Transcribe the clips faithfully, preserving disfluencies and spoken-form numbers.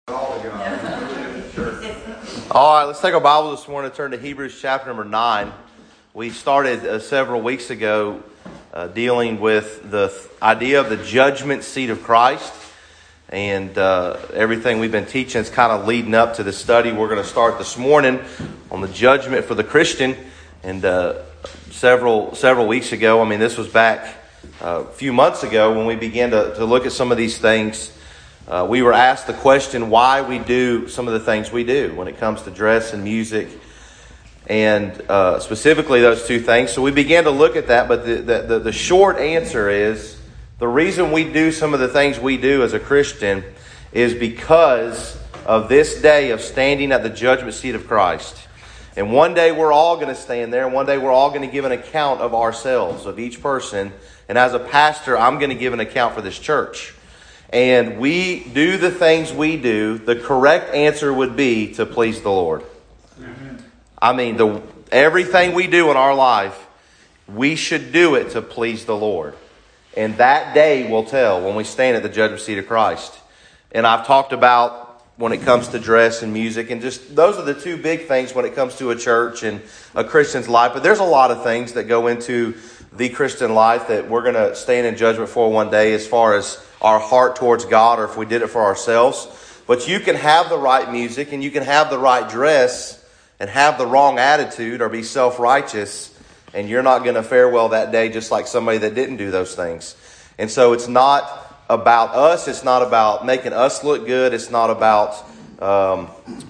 All right, let's take our Bible this morning and turn to Hebrews chapter number nine. We started uh, several weeks ago uh, dealing with the th- idea of the judgment seat of Christ. And uh, everything we've been teaching is kind of leading up to the study we're going to start this morning on the judgment for the Christian. And uh, several several weeks ago, I mean, this was back uh, a few months ago when we began to, to look at some of these things. Uh, we were asked the question why we do some of the things we do when it comes to dress and music, and uh, specifically those two things. So we began to look at that, but the, the, the, the short answer is the reason we do some of the things we do as a Christian is because of this day of standing at the judgment seat of Christ. And one day we're all going to stand there, and one day we're all going to give an account of ourselves, of each person. And as a pastor, I'm going to give an account for this church. And we do the things we do, the correct answer would be to please the Lord. Mm-hmm. I mean, the everything we do in our life, we should do it to please the Lord. And that day will tell when we stand at the judgment seat of Christ. And I've talked about when it comes to dress and music, and just those are the two big things when it comes to a church and a Christian's life. But there's a lot of things that go into the Christian life that we're going to stand in judgment for one day, as far as our heart towards God, or if we did it for ourselves. But you can have the right music and you can have the right dress and have the wrong attitude or be self-righteous, and you're not going to fare well that day, just like somebody that didn't do those things. And so it's not about us. It's not about making us look good. It's not about um,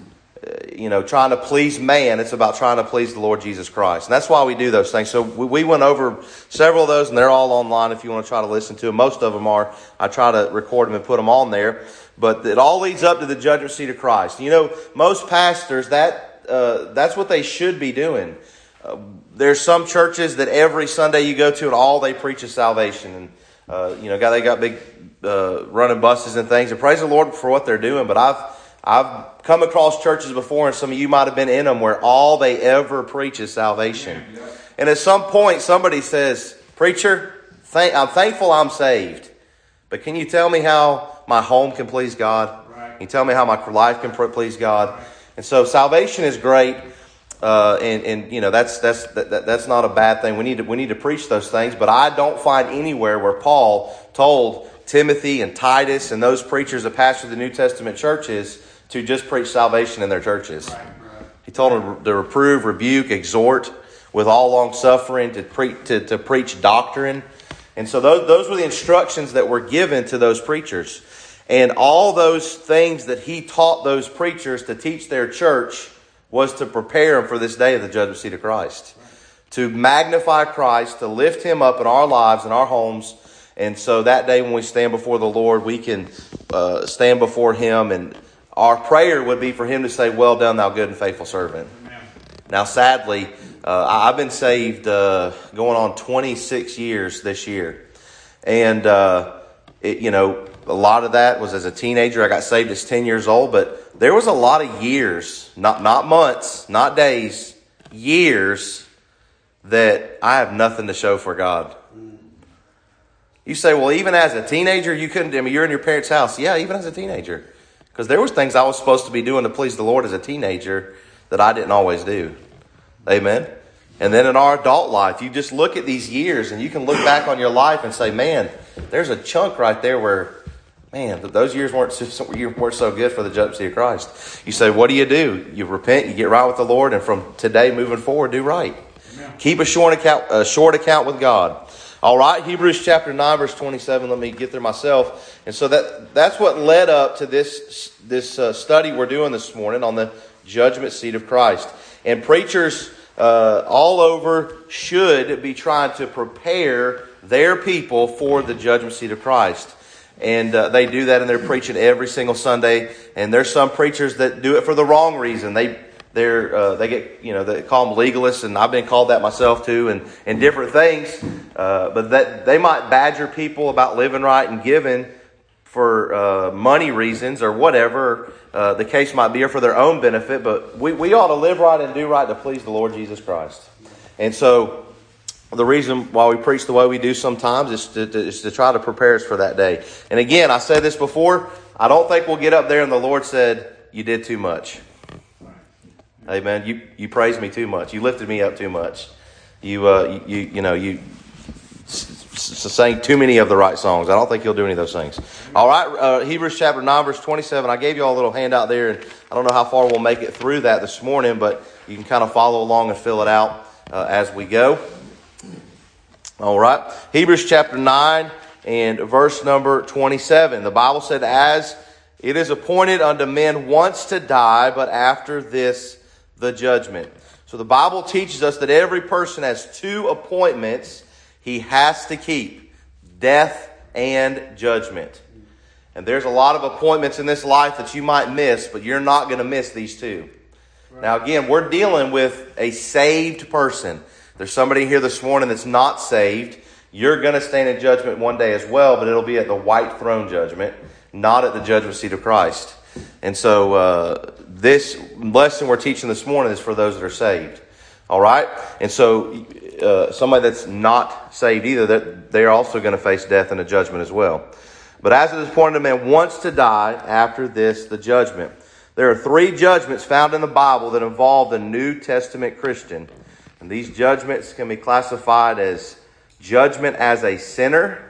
you know, trying to please man. It's about trying to please the Lord Jesus Christ. And that's why we do those things. So we, we went over several of those, and they're all online if you want to try to listen to them. Most of them are. I try to record them and put them on there. But it all leads up to the judgment seat of Christ. You know, most pastors, that uh, that's what they should be doing. Uh, there's some churches that every Sunday you go to, and all they preach is salvation. And, uh, you know, they got big uh, running buses and things. And praise the Lord for what they're doing. But I've I've come across churches before, and some of you might have been in them, where all they ever preach is salvation. Yeah, yeah. And at some point, somebody says, "Preacher, thank, I'm thankful I'm saved, but can you tell me how my home can please God? Right. Can you tell me how my life can please God?" Right. And so salvation is great, uh, and, and you know that's that's that, that's not a bad thing. We need to we need to preach those things, but I don't find anywhere where Paul told Timothy and Titus and those preachers that pastor the New Testament churches to just preach salvation in their churches. Right, right. He told them to reprove, rebuke, exhort with all long suffering, to, pre- to, to preach doctrine. And so those, those were the instructions that were given to those preachers. And all those things that he taught those preachers to teach their church was to prepare them for this day of the judgment seat of Christ. Right. To magnify Christ, to lift him up in our lives, in our homes. And so that day when we stand before the Lord, we can uh, stand before him, and our prayer would be for him to say, "Well done, thou good and faithful servant." Amen. Now, sadly, uh, I've been saved uh, going on twenty-six years this year. And, uh, it, you know, a lot of that was as a teenager. I got saved as ten years old. But there was a lot of years, not, not months, not days, years that I have nothing to show for God. You say, well, even as a teenager, you couldn't, I mean, you're in your parents' house. Yeah, even as a teenager. Because there was things I was supposed to be doing to please the Lord as a teenager that I didn't always do. Amen? And then in our adult life, you just look at these years and you can look back on your life and say, man, there's a chunk right there where, man, those years weren't so, weren't so good for the judgment seat of Christ. You say, what do you do? You repent, you get right with the Lord, and from today moving forward, do right. Amen. Keep a short account, a short account with God. All right, Hebrews chapter nine, verse twenty-seven. Let me get there myself. And so that that's what led up to this this uh, study we're doing this morning on the judgment seat of Christ. And preachers uh, all over should be trying to prepare their people for the judgment seat of Christ. And uh, they do that in their preaching every single Sunday. And there's some preachers that do it for the wrong reason. They They're, uh, they get, you know, they call them legalists, and I've been called that myself too, and, and different things. Uh, but that they might badger people about living right and giving for uh, money reasons or whatever uh, the case might be, or for their own benefit. But we, we ought to live right and do right to please the Lord Jesus Christ. And so the reason why we preach the way we do sometimes is to, to, is to try to prepare us for that day. And again, I said this before, I don't think we'll get up there and the Lord said, you did too much. Amen. You you praised me too much. You lifted me up too much. You uh you you know you s- s- sang too many of the right songs. I don't think He'll do any of those things. All right, uh, Hebrews chapter nine, verse twenty-seven. I gave you all a little handout there, and I don't know how far we'll make it through that this morning, but you can kind of follow along and fill it out uh, as we go. All right, Hebrews chapter nine and verse number twenty-seven. The Bible said, "As it is appointed unto men once to die, but after this the judgment." So the Bible teaches us that every person has two appointments he has to keep: death and judgment. And there's a lot of appointments in this life that you might miss, but you're not going to miss these two. Right. Now again, we're dealing with a saved person. There's somebody here this morning that's not saved. You're going to stand in judgment one day as well, but it'll be at the white throne judgment, not at the judgment seat of Christ. And so uh, this lesson we're teaching this morning is for those that are saved. All right? And so uh, somebody that's not saved either, that they're also going to face death and a judgment as well. But as it is appointed a man wants to die, after this the judgment. There are three judgments found in the Bible that involve the New Testament Christian. And these judgments can be classified as judgment as a sinner,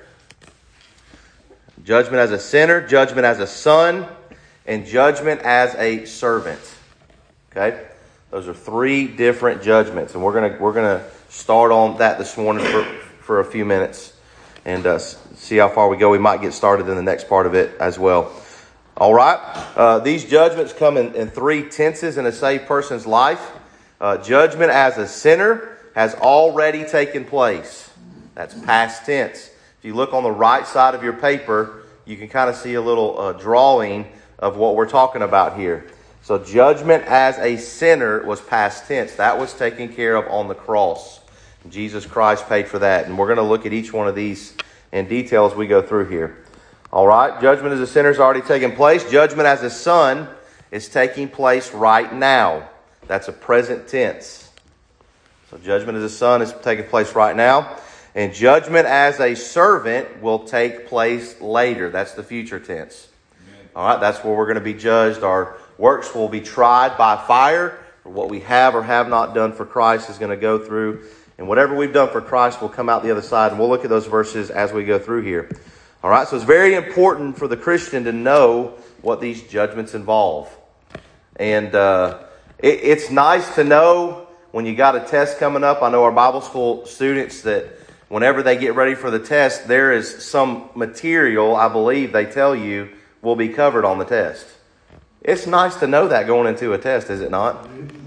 judgment as a sinner, judgment as a son, and judgment as a servant. Okay? Those are three different judgments, and we're gonna we're gonna start on that this morning for, for a few minutes, and uh, see how far we go. We might get started in the next part of it as well. All right. Uh, these judgments come in, in three tenses in a saved person's life. Uh, judgment as a sinner has already taken place. That's past tense. If you look on the right side of your paper, you can kind of see a little uh, drawing of what we're talking about here. So judgment as a sinner was past tense. That was taken care of on the cross. Jesus Christ paid for that. And we're going to look at each one of these in detail as we go through here. All right. Judgment as a sinner has already taken place. Judgment as a son is taking place right now. That's a present tense. So judgment as a son is taking place right now. And judgment as a servant will take place later. That's the future tense. All right, that's where we're going to be judged. Our works will be tried by fire. What we have or have not done for Christ is going to go through. And whatever we've done for Christ will come out the other side. And we'll look at those verses as we go through here. All right, so it's very important for the Christian to know what these judgments involve. And uh, it, it's nice to know when you got a test coming up. I know our Bible school students that whenever they get ready for the test, there is some material, I believe they tell you, will be covered on the test. It's nice to know that going into a test, is it not?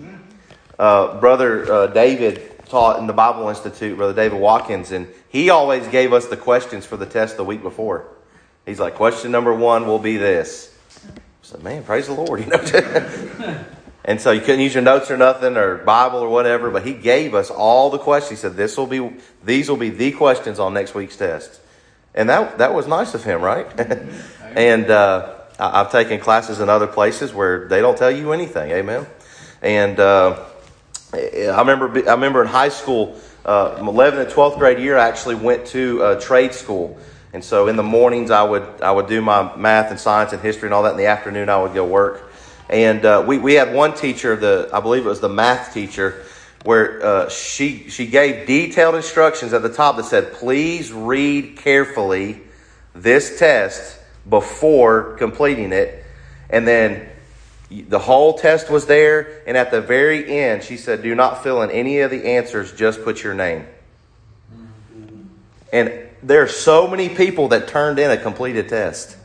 Uh, Brother uh, David taught in the Bible Institute, Brother David Watkins, and he always gave us the questions for the test the week before. He's like, question number one will be this. I said, man, praise the Lord. You know. And so you couldn't use your notes or nothing or Bible or whatever, but he gave us all the questions. He said, "This will be, these will be the questions on next week's test." And that that was nice of him, right? And uh, I've taken classes in other places where they don't tell you anything. Amen. And uh, I remember I remember in high school, uh, eleventh and twelfth grade year, I actually went to uh, trade school. And so in the mornings, I would I would do my math and science and history and all that. In the afternoon, I would go work. And uh, we, we had one teacher, the I believe it was the math teacher, where uh, she she gave detailed instructions at the top that said, please read carefully this test before completing it. And then the whole test was there. And at the very end, she said, do not fill in any of the answers, just put your name. And there are so many people that turned in a completed test.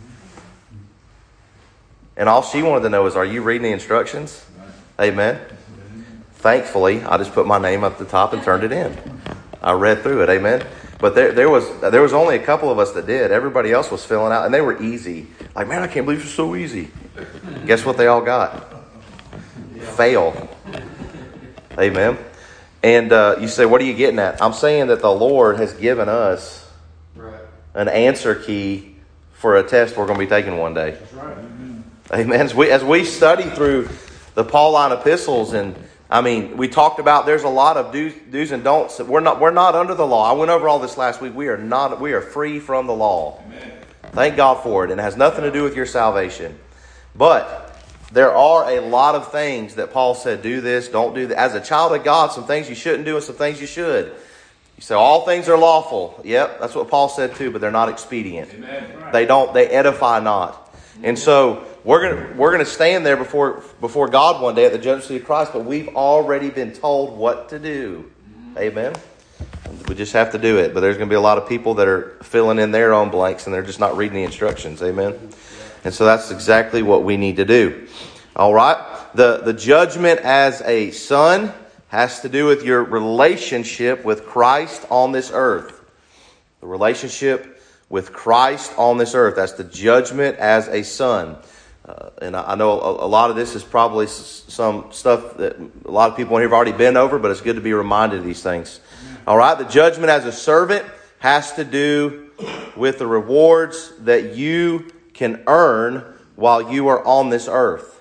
And all she wanted to know is, are you reading the instructions? Amen. Thankfully, I just put my name up at the top and turned it in. I read through it. Amen. But there, there was there was only a couple of us that did. Everybody else was filling out, and they were easy. Like, man, I can't believe it's so easy. Guess what they all got? Fail. Amen. And uh, you say, what are you getting at? I'm saying that the Lord has given us an answer key for a test we're going to be taking one day. That's right. Amen. As we, as we study through the Pauline epistles, and I mean, we talked about there's a lot of do's, do's and don'ts. We're not we're not under the law. I went over all this last week. We are not. We are free from the law. Amen. Thank God for it. And it has nothing to do with your salvation. But there are a lot of things that Paul said, do this, don't do that. As a child of God, some things you shouldn't do and some things you should. You say, all things are lawful. Yep, that's what Paul said too, but they're not expedient. Amen. They don't, they edify not. And so we're gonna we're gonna stand there before before God one day at the judgment seat of Christ, but we've already been told what to do. Amen. We just have to do it. But there's going to be a lot of people that are filling in their own blanks and they're just not reading the instructions. Amen. And so that's exactly what we need to do. All right. The, the judgment as a son has to do with your relationship with Christ on this earth. The relationship with Christ on this earth. That's the judgment as a son. Uh, and I, I know a, a lot of this is probably s- some stuff that a lot of people in here have already been over, but it's good to be reminded of these things. All right, the judgment as a servant has to do with the rewards that you can earn while you are on this earth.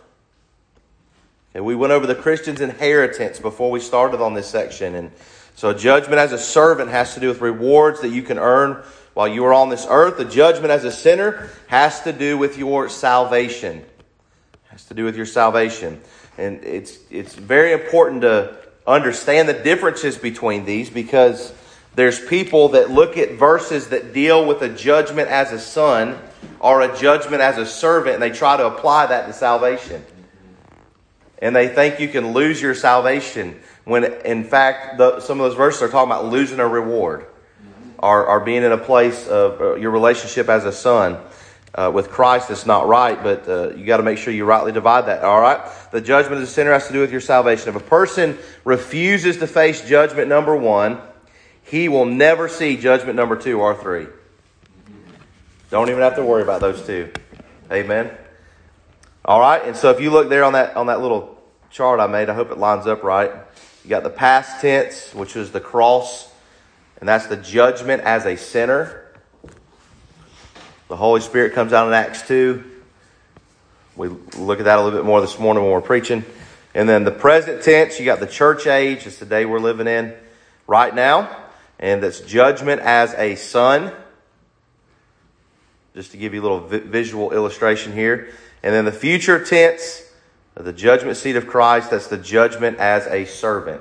And we went over the Christian's inheritance before we started on this section. And so judgment as a servant has to do with rewards that you can earn while you are on this earth. The judgment as a sinner has to do with your salvation. Has to do with your salvation. And it's it's very important to understand the differences between these, because there's people that look at verses that deal with a judgment as a son or a judgment as a servant, and they try to apply that to salvation. And they think you can lose your salvation when, in fact, the, some of those verses are talking about losing a reward or, or being in a place of uh, your relationship as a son. Uh, with Christ, it's not right, but uh, you got to make sure you rightly divide that. All right? The judgment of the sinner has to do with your salvation. If a person refuses to face judgment number one, he will never see judgment number two or three. Don't even have to worry about those two. Amen? All right? And so if you look there on that on that little chart I made, I hope it lines up right. You got the past tense, which is the cross, and that's the judgment as a sinner. The Holy Spirit comes out in Acts two. We look at that a little bit more this morning when we're preaching. And then the present tense, you got the church age. It's the day we're living in right now. And that's judgment as a son. Just to give you a little vi- visual illustration here. And then the future tense, the judgment seat of Christ, that's the judgment as a servant.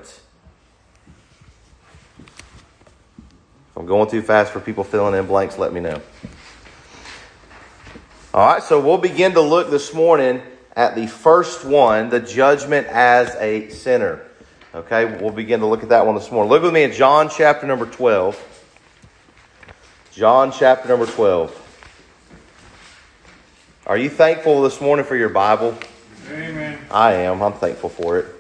If I'm going too fast for people filling in blanks, let me know. All right, so we'll begin to look this morning at the first one, the judgment as a sinner. Okay, we'll begin to look at that one this morning. Look with me in John chapter number twelve. John chapter number twelve. Are you thankful this morning for your Bible? Amen. I am. I'm thankful for it.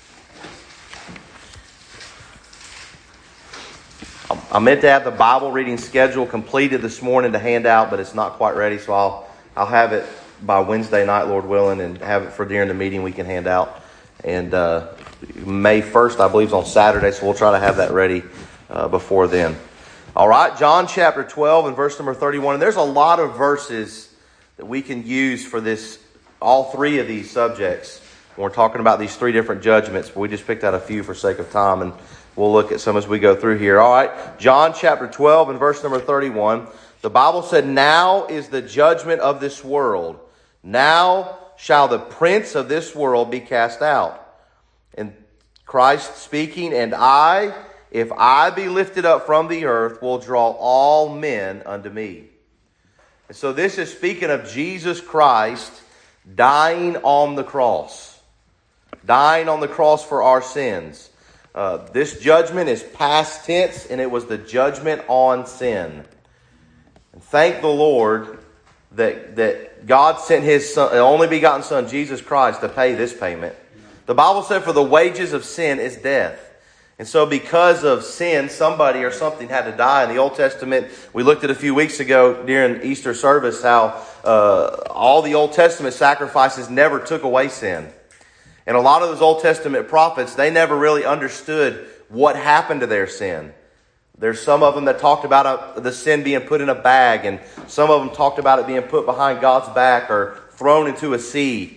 I meant to have the Bible reading schedule completed this morning to hand out, but it's not quite ready, so I'll I'll have it by Wednesday night, Lord willing, and have it for during the meeting we can hand out. And uh, May first, I believe, is on Saturday, so we'll try to have that ready uh, before then. All right, John chapter twelve and verse number thirty-one. And there's a lot of verses that we can use for this, all three of these subjects. When we're talking about these three different judgments, but we just picked out a few for sake of time, and we'll look at some as we go through here. All right, John chapter twelve and verse number thirty-one. The Bible said, "Now is the judgment of this world. Now shall the prince of this world be cast out." And Christ speaking, "And I, if I be lifted up from the earth, will draw all men unto me." And so this is speaking of Jesus Christ dying on the cross. Dying on the cross for our sins. Uh, this judgment is past tense, and it was the judgment on sin. And thank the Lord that that God sent His son, only begotten Son, Jesus Christ, to pay this payment. The Bible said, "For the wages of sin is death." And so because of sin, somebody or something had to die. In the Old Testament, we looked at a few weeks ago during Easter service how uh, all the Old Testament sacrifices never took away sin. And a lot of those Old Testament prophets, they never really understood what happened to their sin. There's some of them that talked about a, the sin being put in a bag, and some of them talked about it being put behind God's back or thrown into a sea.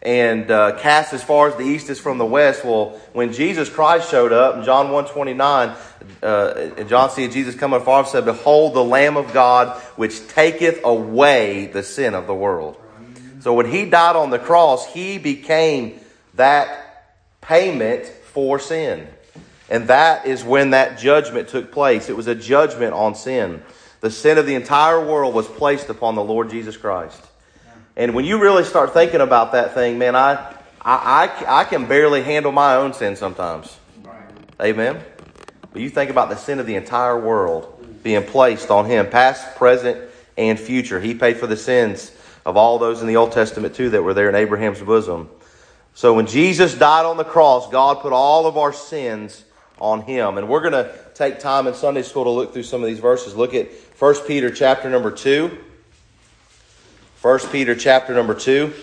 and uh, cast as far as the east is from the west. Well, when Jesus Christ showed up in John one twenty-nine, uh, and John seeing Jesus coming afar said, "Behold the Lamb of God, which taketh away the sin of the world." So when he died on the cross, he became that payment for sin. And that is when that judgment took place. It was a judgment on sin. The sin of the entire world was placed upon the Lord Jesus Christ. And when you really start thinking about that thing, man, I I, I, I can barely handle my own sin sometimes. Amen? But you think about the sin of the entire world being placed on him, past, present, and future. He paid for the sins of all those in the Old Testament too that were there in Abraham's bosom. So when Jesus died on the cross, God put all of our sins on him. And we're going to take time in Sunday school to look through some of these verses. Look at First Peter chapter number two. First Peter chapter number two.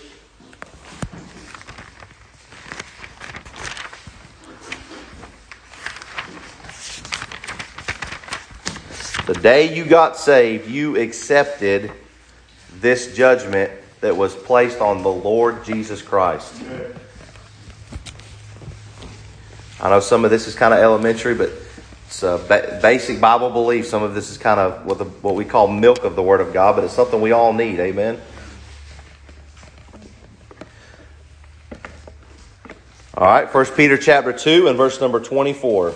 The day you got saved, you accepted this judgment that was placed on the Lord Jesus Christ. I know some of this is kind of elementary, but it's a ba- basic Bible belief. Some of this is kind of what, the, what we call milk of the Word of God, but it's something we all need. Amen? All right, First Peter chapter two and verse number twenty-four.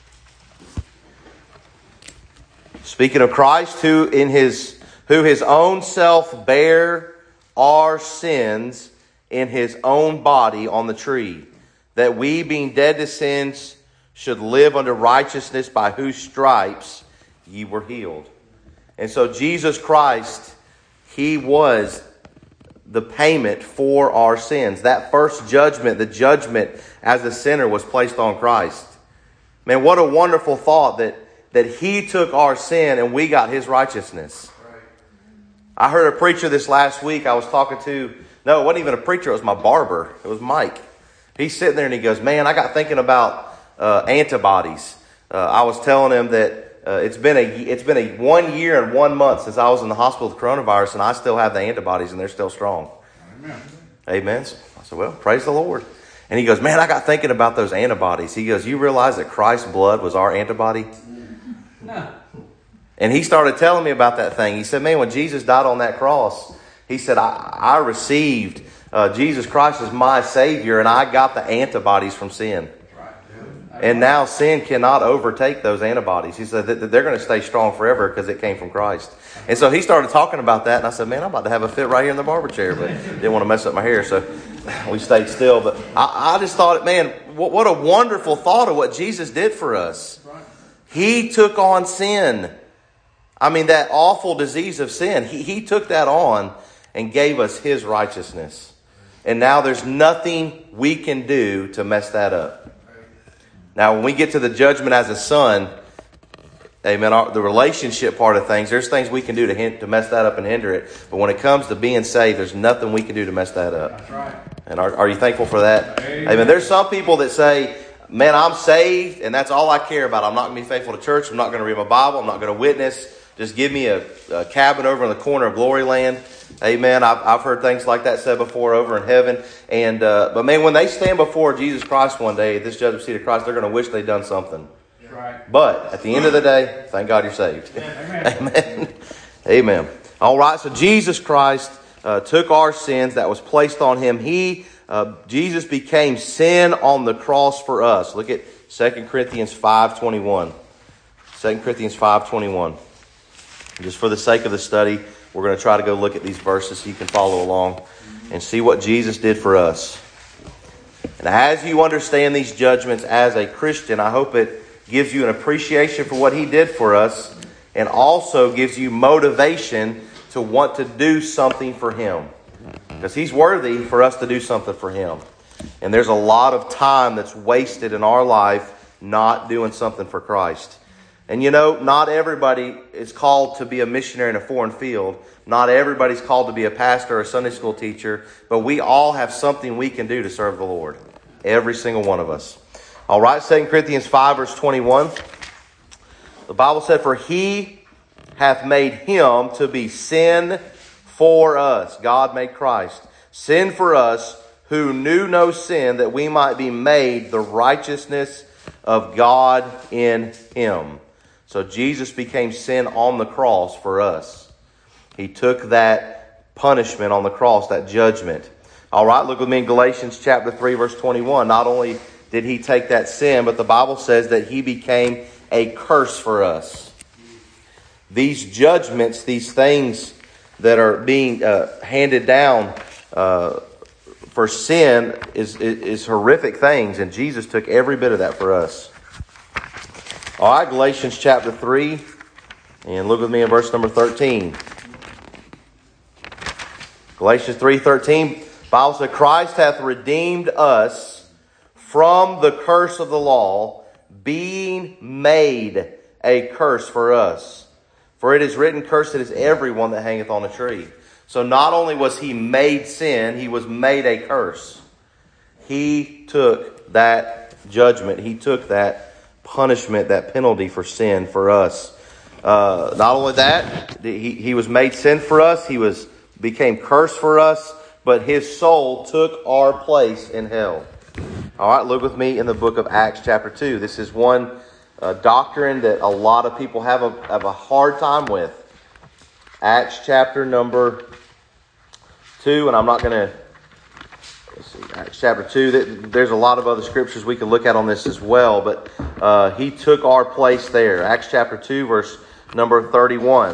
Speaking of Christ, who in his who his own self bare our sins in his own body on the tree, that we, being dead to sins, should live unto righteousness, by whose stripes ye were healed. And so Jesus Christ, he was the payment for our sins. That first judgment, the judgment as a sinner, was placed on Christ. Man, what a wonderful thought that, that he took our sin and we got his righteousness. I heard a preacher this last week I was talking to. No, it wasn't even a preacher. It was my barber. It was Mike. He's sitting there and he goes, man, I got thinking about uh, antibodies. Uh, I was telling him that uh, it's been a it's been a one year and one month since I was in the hospital with coronavirus, and I still have the antibodies and they're still strong. Amen. Amen. So I said, well, praise the Lord. And he goes, man, I got thinking about those antibodies. He goes, you realize that Christ's blood was our antibody? No. And he started telling me about that thing. He said, man, when Jesus died on that cross, he said, I, I received uh, Jesus Christ as my Savior, and I got the antibodies from sin. And now sin cannot overtake those antibodies. He said that they're going to stay strong forever because it came from Christ. And so he started talking about that, and I said, man, I'm about to have a fit right here in the barber chair, but didn't want to mess up my hair, so we stayed still. But I, I just thought, man, what, what a wonderful thought of what Jesus did for us. He took on sin. I mean, that awful disease of sin. He, he took that on and gave us his righteousness. And now there's nothing we can do to mess that up. Now, when we get to the judgment as a son, amen, our, the relationship part of things, there's things we can do to, hin- to mess that up and hinder it. But when it comes to being saved, there's nothing we can do to mess that up. That's right. And are, are you thankful for that? Amen. Amen. There's some people that say, man, I'm saved, and that's all I care about. I'm not going to be faithful to church. I'm not going to read my Bible. I'm not going to witness. Just give me a, a cabin over in the corner of Glory Land. Amen. I've, I've heard things like that said before over in heaven. And uh, but man, when they stand before Jesus Christ one day, at this judgment seat of Christ, they're going to wish they'd done something. Right. But at the end of the day, thank God you're saved. Amen. Amen. Amen. All right. So Jesus Christ uh, took our sins that was placed on him. He, uh, Jesus became sin on the cross for us. Look at Second Corinthians five twenty-one. Second Corinthians five twenty-one. Just for the sake of the study, we're going to try to go look at these verses so you can follow along and see what Jesus did for us. And as you understand these judgments as a Christian, I hope it gives you an appreciation for what he did for us, and also gives you motivation to want to do something for him. Because he's worthy for us to do something for him. And there's a lot of time that's wasted in our life not doing something for Christ. And you know, not everybody is called to be a missionary in a foreign field. Not everybody's called to be a pastor or a Sunday school teacher. But we all have something we can do to serve the Lord. Every single one of us. All right, Second Corinthians five verse twenty-one. The Bible said, for he hath made him to be sin for us. God made Christ sin for us, who knew no sin, that we might be made the righteousness of God in him. So Jesus became sin on the cross for us. He took that punishment on the cross, that judgment. All right, look with me in Galatians chapter three, verse twenty-one. Not only did he take that sin, but the Bible says that he became a curse for us. These judgments, these things that are being uh, handed down uh, for sin is, is, is horrific things, and Jesus took every bit of that for us. All right, Galatians chapter three, and look with me in verse number thirteen. Galatians three thirteen, Bible says, Christ hath redeemed us from the curse of the law, being made a curse for us. For it is written, cursed is everyone that hangeth on a tree. So not only was he made sin, he was made a curse. He took that judgment. He took that punishment, that penalty for sin for us. Uh, not only that, he, he was made sin for us. He was became cursed for us, but his soul took our place in hell. All right, look with me in the book of Acts chapter two. This is one uh, doctrine that a lot of people have a, have a hard time with. Acts chapter number two, and I'm not going to, let's see, Acts chapter two, there's a lot of other scriptures we can look at on this as well, but uh, he took our place there. Acts chapter two, verse number thirty-one.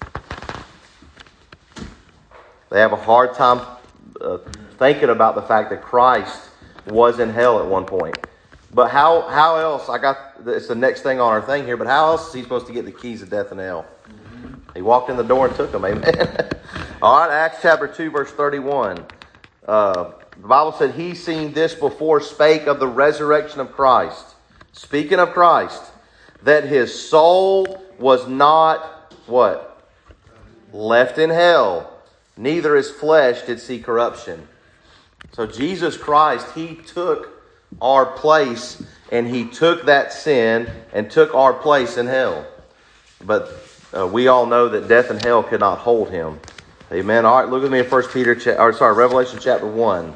They have a hard time uh, thinking about the fact that Christ was in hell at one point. But how how else, I got, it's the next thing on our thing here, but how else is he supposed to get the keys of death and hell? He walked in the door and took them, amen. All right, Acts chapter two, verse thirty-one. Uh, the Bible said, he seen this before spake of the resurrection of Christ. Speaking of Christ, that his soul was not, what? Left in hell. Neither his flesh did see corruption. So Jesus Christ, he took our place, and he took that sin and took our place in hell. But uh, we all know that death and hell could not hold him. Amen. All right, look with me in First Peter, cha- or sorry, Revelation chapter one.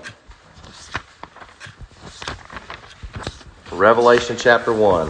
Revelation chapter one.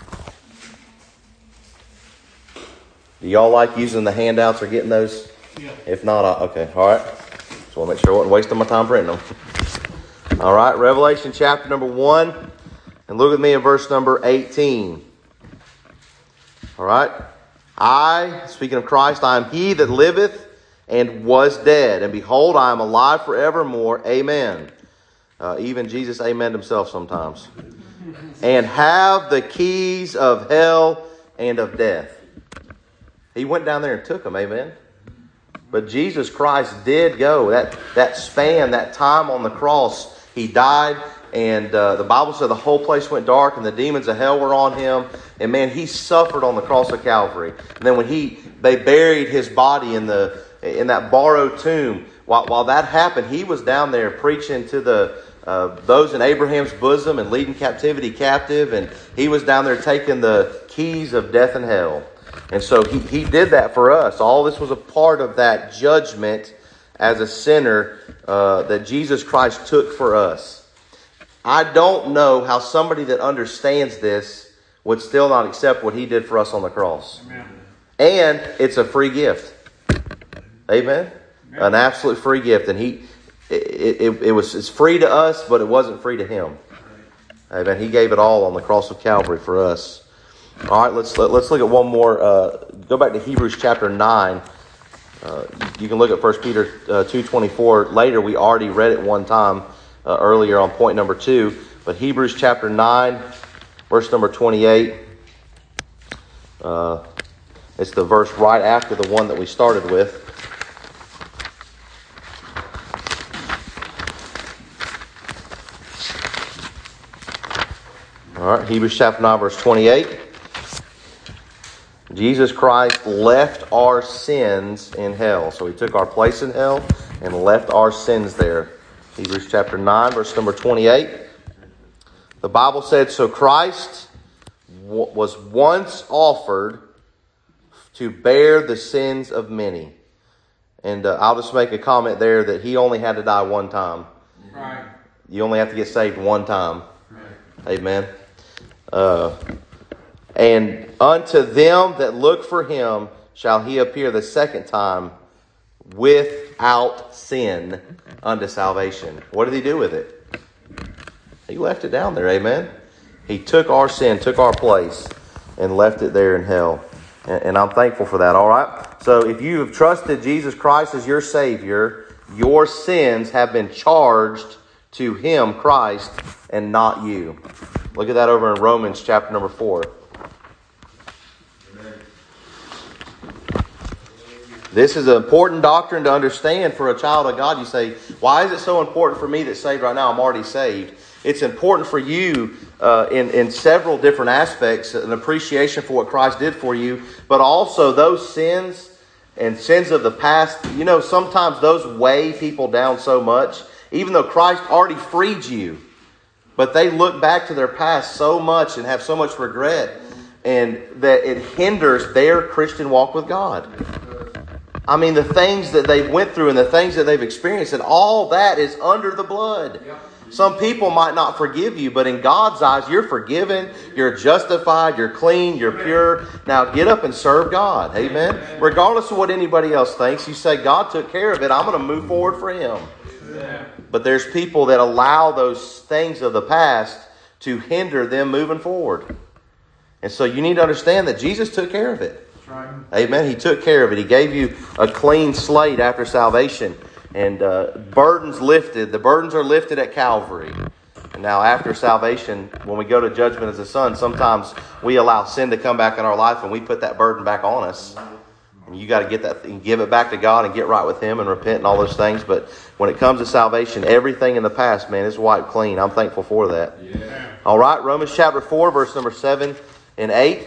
Do y'all like using the handouts or getting those? Yeah. If not, I, okay. All right. Just want to make sure I wasn't wasting my time printing them. All right. Revelation chapter number one. And look with me in verse number eighteen. All right. I, speaking of Christ, I am he that liveth and was dead. And behold, I am alive forevermore. Amen. Uh, even Jesus amened himself sometimes. And have the keys of hell and of death. He went down there and took them. Amen. But Jesus Christ did go. That that span, that time on the cross, he died. And uh, the Bible said the whole place went dark and the demons of hell were on him. And man, he suffered on the cross of Calvary. And then when he they buried his body in the in that borrowed tomb, while, while that happened, he was down there preaching to the uh, those in Abraham's bosom and leading captivity captive. And he was down there taking the keys of death and hell. And so he, he did that for us. All this was a part of that judgment as a sinner uh, that Jesus Christ took for us. I don't know how somebody that understands this would still not accept what he did for us on the cross. Amen. And it's a free gift. Amen? Amen. An absolute free gift. And he, it, it, it was it's free to us, but it wasn't free to him. Amen. He gave it all on the cross of Calvary for us. All right, let's let, let's look at one more. Uh, go back to Hebrews chapter nine. Uh, you can look at First Peter uh, two twenty-four later. We already read it one time uh, earlier on point number two. But Hebrews chapter nine, verse number twenty-eight. Uh, it's the verse right after the one that we started with. All right, Hebrews chapter nine, verse twenty-eight. Jesus Christ left our sins in hell. So he took our place in hell and left our sins there. Hebrews chapter nine, verse number twenty-eight. The Bible said, so Christ w- was once offered to bear the sins of many. And uh, I'll just make a comment there that he only had to die one time. Right. You only have to get saved one time. Right. Amen. Uh, and unto them that look for him shall he appear the second time without sin unto salvation. What did he do with it? He left it down there. Amen. He took our sin, took our place, and left it there in hell. And, and I'm thankful for that. All right. So if you have trusted Jesus Christ as your Savior, your sins have been charged to him, Christ, and not you. Look at that over in Romans chapter number four. This is an important doctrine to understand for a child of God. You say, why is it so important for me that's saved right now? I'm already saved. It's important for you uh, in, in several different aspects, an appreciation for what Christ did for you, but also those sins and sins of the past. You know, sometimes those weigh people down so much, even though Christ already freed you, but they look back to their past so much and have so much regret, and that it hinders their Christian walk with God. I mean, the things that they've went through and the things that they've experienced, and all that is under the blood. Some people might not forgive you, but in God's eyes, you're forgiven, you're justified, you're clean, you're pure. Now get up and serve God. Amen. Regardless of what anybody else thinks, you say, God took care of it. I'm going to move forward for him. But there's people that allow those things of the past to hinder them moving forward. And so you need to understand that Jesus took care of it. Amen. He took care of it. He gave you a clean slate after salvation. And uh, burdens lifted. The burdens are lifted at Calvary. And now after salvation, when we go to judgment as a son, sometimes we allow sin to come back in our life and we put that burden back on us. And you got to get that and give it back to God and get right with him and repent and all those things. But when it comes to salvation, everything in the past, man, is wiped clean. I'm thankful for that. Yeah. All right, Romans chapter four, verse number seven and eight.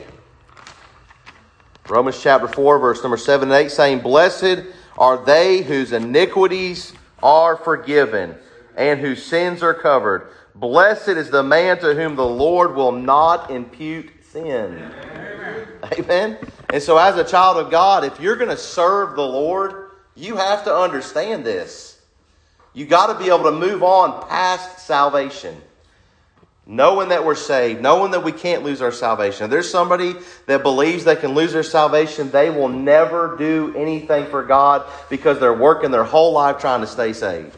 Romans chapter four, verse number seven and eight, saying, Blessed are they whose iniquities are forgiven and whose sins are covered. Blessed is the man to whom the Lord will not impute sin. Amen. Amen. And so as a child of God, if you're going to serve the Lord, you have to understand this. You got to be able to move on past salvation. Knowing that we're saved, knowing that we can't lose our salvation. If there's somebody that believes they can lose their salvation, they will never do anything for God because they're working their whole life trying to stay saved.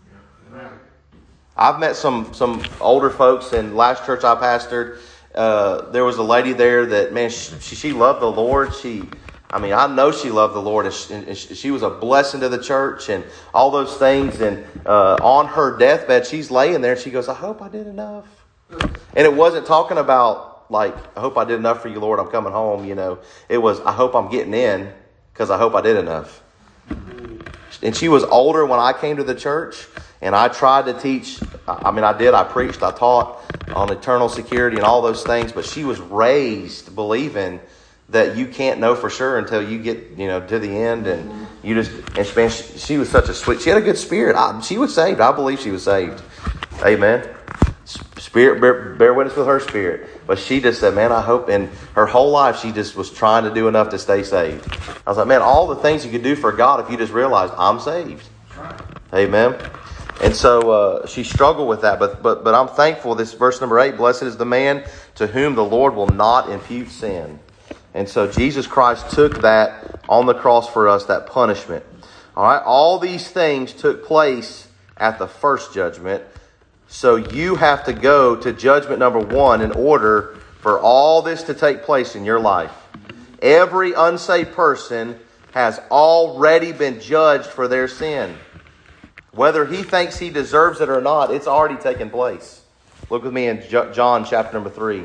I've met some some older folks in last church I pastored. Uh, there was a lady there that, man, she, she loved the Lord. She, I mean, I know she loved the Lord. And she, and she was a blessing to the church and all those things. And uh, on her deathbed, she's laying there and she goes, I hope I did enough. And it wasn't talking about like, I hope I did enough for you, Lord. I'm coming home, you know. It was, I hope I'm getting in because I hope I did enough. And she was older when I came to the church. And I tried to teach, I mean, I did, I preached, I taught on eternal security and all those things. But she was raised believing that you can't know for sure until you get, you know, to the end. And you just, and she, man, she, she was such a sweet, she had a good spirit. I, she was saved. I believe she was saved. Amen. Spirit, bear, bear witness with her spirit. But she just said, man, I hope, and her whole life she just was trying to do enough to stay saved. I was like, man, all the things you could do for God if you just realized I'm saved. Amen. And so uh, she struggled with that. But but but I'm thankful. This verse number eight, blessed is the man to whom the Lord will not impute sin. And so Jesus Christ took that on the cross for us, that punishment. All right. All these things took place at the first judgment. So you have to go to judgment number one in order for all this to take place in your life. Every unsaved person has already been judged for their sin. Whether he thinks he deserves it or not, it's already taken place. Look with me in John chapter number three.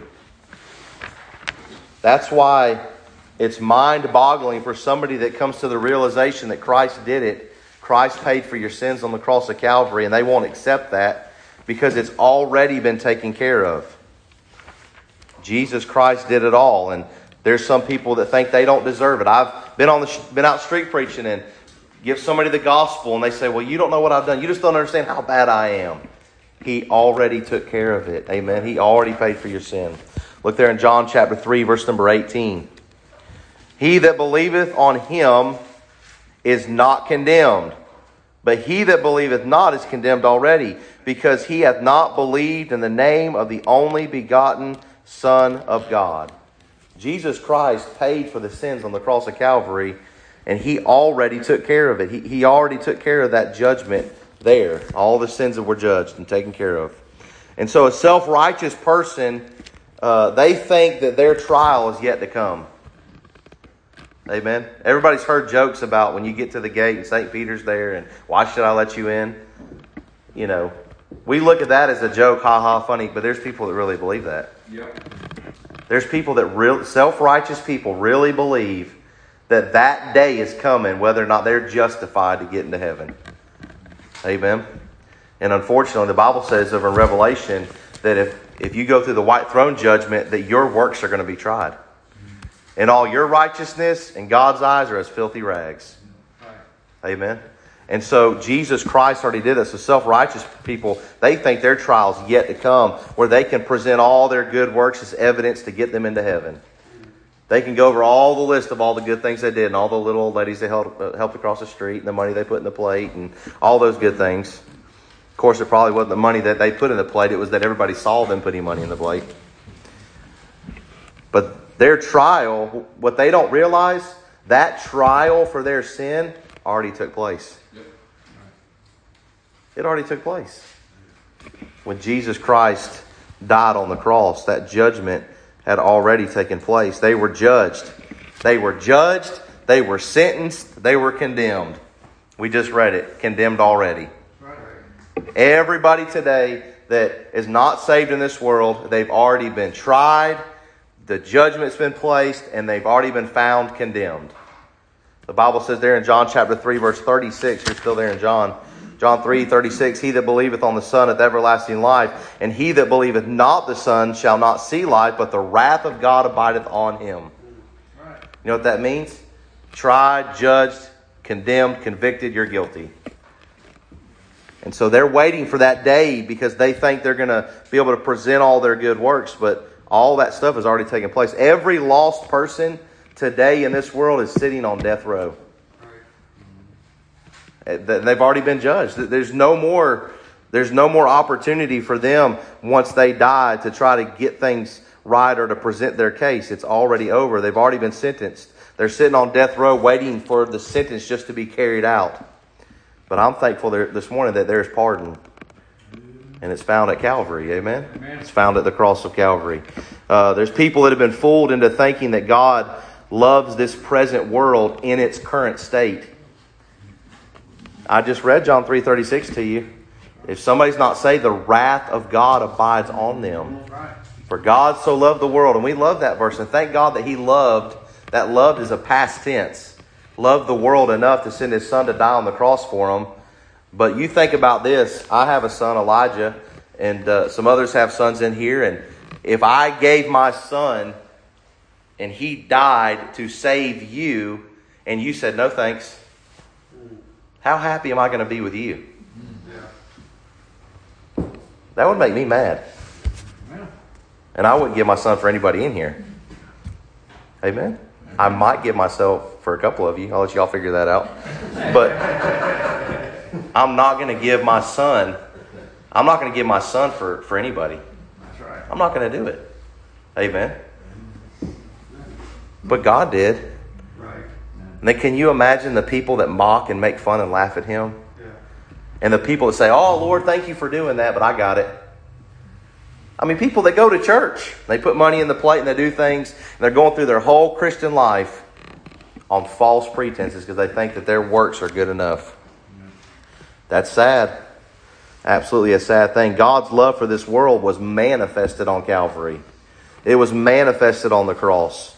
That's why it's mind-boggling for somebody that comes to the realization that Christ did it. Christ paid for your sins on the cross of Calvary, and they won't accept that. Because it's already been taken care of. Jesus Christ did it all. And there's some people that think they don't deserve it. I've been on the been out street preaching and give somebody the gospel and they say, well, you don't know what I've done. You just don't understand how bad I am. He already took care of it. Amen. He already paid for your sin. Look there in John chapter three, verse number eighteen. He that believeth on him is not condemned. But he that believeth not is condemned already, because he hath not believed in the name of the only begotten Son of God. Jesus Christ paid for the sins on the cross of Calvary, and he already took care of it. He, he already took care of that judgment there. All the sins that were judged and taken care of. And so a self-righteous person, uh, they think that their trial is yet to come. Amen. Everybody's heard jokes about when you get to the gate and Saint Peter's there and why should I let you in? You know, we look at that as a joke, ha ha, funny, but there's people that really believe that. Yep. There's people that real self-righteous people really believe that that day is coming, whether or not they're justified to get into heaven. Amen. And unfortunately, the Bible says over in Revelation that if, if you go through the white throne judgment, that your works are going to be tried. And all your righteousness in God's eyes are as filthy rags. Amen. And so Jesus Christ already did this. So self-righteous people, they think their trial's yet to come, where they can present all their good works as evidence to get them into heaven. They can go over all the list of all the good things they did, and all the little old ladies they helped, uh, helped across the street, and the money they put in the plate, and all those good things. Of course, it probably wasn't the money that they put in the plate. It was that everybody saw them putting money in the plate. But their trial, what they don't realize, that trial for their sin already took place. It already took place. When Jesus Christ died on the cross, that judgment had already taken place. They were judged. They were judged. They were sentenced. They were condemned. We just read it. Condemned already. Everybody today that is not saved in this world, they've already been tried. The judgment's been placed, and they've already been found condemned. The Bible says there in John chapter three, verse thirty-six, you're still there in John. John three, thirty-six, he that believeth on the Son hath everlasting life, and he that believeth not the Son shall not see life, but the wrath of God abideth on him. You know what that means? Tried, judged, condemned, convicted, you're guilty. And so they're waiting for that day because they think they're going to be able to present all their good works, but all that stuff has already taken place. Every lost person today in this world is sitting on death row. They've already been judged. There's no more, there's no more opportunity for them once they die to try to get things right or to present their case. It's already over. They've already been sentenced. They're sitting on death row waiting for the sentence just to be carried out. But I'm thankful there, this morning that there's pardon. And it's found at Calvary. Amen? Amen. It's found at the cross of Calvary. Uh, there's people that have been fooled into thinking that God loves this present world in its current state. I just read John three thirty-six to you. If somebody's not saved, the wrath of God abides on them. For God so loved the world. And we love that verse. And thank God that he loved. That loved is a past tense. Loved the world enough to send his son to die on the cross for them. But you think about this. I have a son, Elijah, and uh, some others have sons in here. And if I gave my son and he died to save you, and you said, no thanks, how happy am I going to be with you? That would make me mad. And I wouldn't give my son for anybody in here. Amen? I might give myself for a couple of you. I'll let y'all figure that out. But I'm not going to give my son, I'm not going to give my son for, for anybody. That's right. I'm not going to do it. Amen. But God did. Right. And then can you imagine the people that mock and make fun and laugh at him? Yeah. And the people that say, oh, Lord, thank you for doing that, but I got it. I mean, people that go to church, they put money in the plate and they do things, and they're going through their whole Christian life on false pretenses because they think that their works are good enough. That's sad. Absolutely a sad thing. God's love for this world was manifested on Calvary. It was manifested on the cross.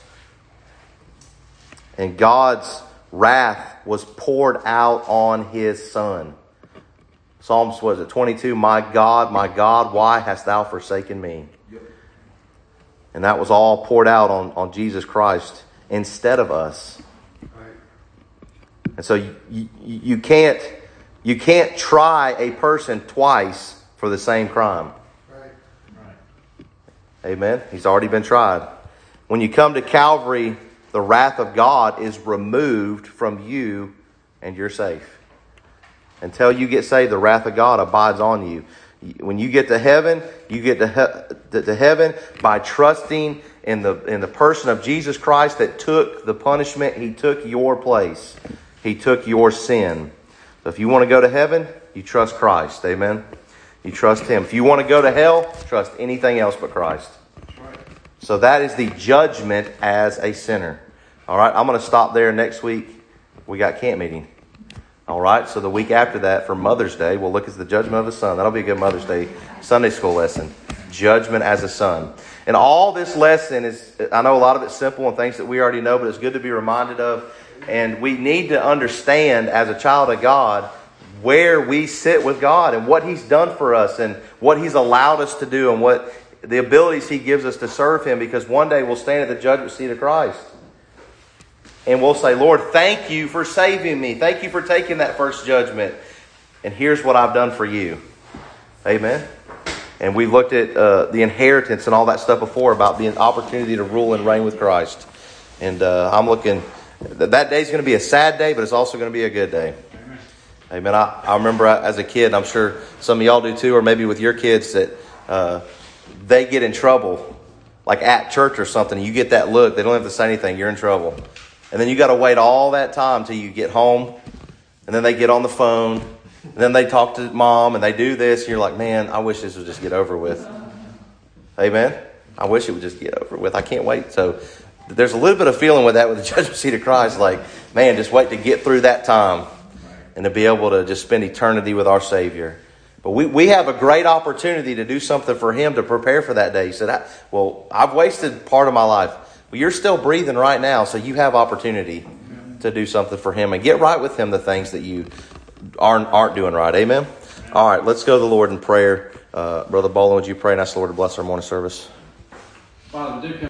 And God's wrath was poured out on his Son. Psalms, was it twenty-two? My God, my God, why hast thou forsaken me? Yep. And that was all poured out on, on Jesus Christ instead of us. Right. And so you, you, you can't you can't try a person twice for the same crime. Right. Right. Amen. He's already been tried. When you come to Calvary, the wrath of God is removed from you and you're safe. Until you get saved, the wrath of God abides on you. When you get to heaven, you get to, he- to heaven by trusting in the in the person of Jesus Christ that took the punishment. He took your place. He took your sin. So if you want to go to heaven, you trust Christ. Amen. You trust Him. If you want to go to hell, trust anything else but Christ. So that is the judgment as a sinner. All right, I'm going to stop there. Next week, we got camp meeting. All right, so the week after that, for Mother's Day, we'll look at the judgment of a son. That'll be a good Mother's Day Sunday school lesson. Judgment as a son. And all this lesson is, I know a lot of it's simple and things that we already know, but it's good to be reminded of. And we need to understand as a child of God where we sit with God and what He's done for us and what He's allowed us to do and what the abilities He gives us to serve Him, because one day we'll stand at the judgment seat of Christ. And we'll say, Lord, thank you for saving me. Thank you for taking that first judgment. And here's what I've done for you. Amen. And we looked at uh, the inheritance and all that stuff before about the opportunity to rule and reign with Christ. And uh, I'm looking, that day's going to be a sad day, but it's also going to be a good day. Amen. Amen. I, I remember as a kid, I'm sure some of y'all do too, or maybe with your kids, that uh, they get in trouble, like at church or something. And you get that look, they don't have to say anything, you're in trouble. And then you got to wait all that time till you get home. And then they get on the phone. And then they talk to mom and they do this. And you're like, man, I wish this would just get over with. Amen. I wish it would just get over with. I can't wait. So there's a little bit of feeling with that with the judgment seat of Christ. Like, man, just wait to get through that time and to be able to just spend eternity with our Savior. But we, we have a great opportunity to do something for Him to prepare for that day. He said, I, well, I've wasted part of my life. Well, you're still breathing right now, so you have opportunity to do something for Him and get right with Him the things that you aren't aren't doing right. Amen? All right, let's go to the Lord in prayer. Uh, Brother Boland, would you pray and ask the Lord to bless our morning service? Father, do